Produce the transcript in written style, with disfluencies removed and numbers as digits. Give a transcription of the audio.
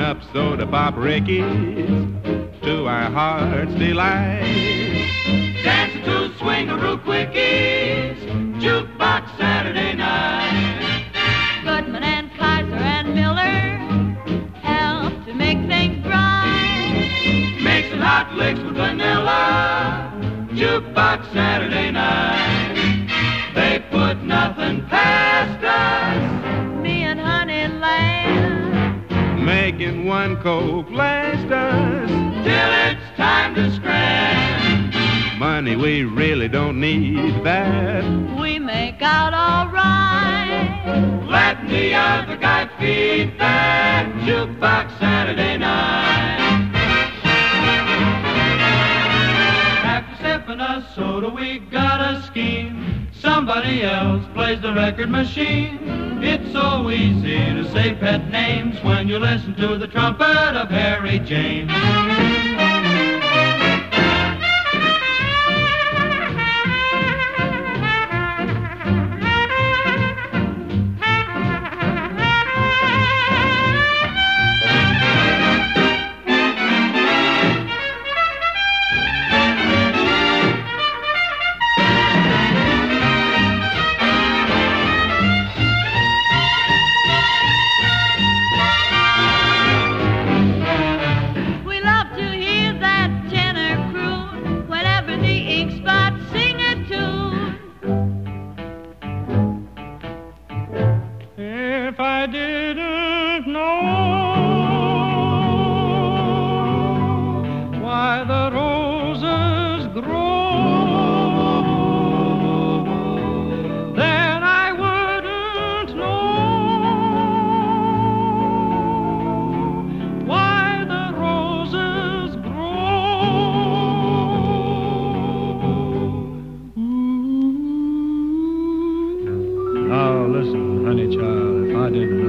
up soda pop Ricky's to our heart's delight. Dancing to swing-a-roo quickies, jukebox Saturday night. Goodman and Kaiser and Miller help to make things bright. Mixing hot licks with vanilla, jukebox Saturday night. They put nothing past us, Me and Honey Lamb, Making one Coke last us. till it's time to scram. Money we really don't need that. we make out all right. Let the other guy feed that jukebox Saturday night. After sipping a soda, we got a scheme. Somebody else plays the record machine. It's so easy to say pet names when you listen to the trumpet of Harry James. We love to hear that tenor croon whenever the ink spots sing a tune. If I didn't know why the roses grow, then I wouldn't know why the roses grow. Now listen, honey child, if I didn't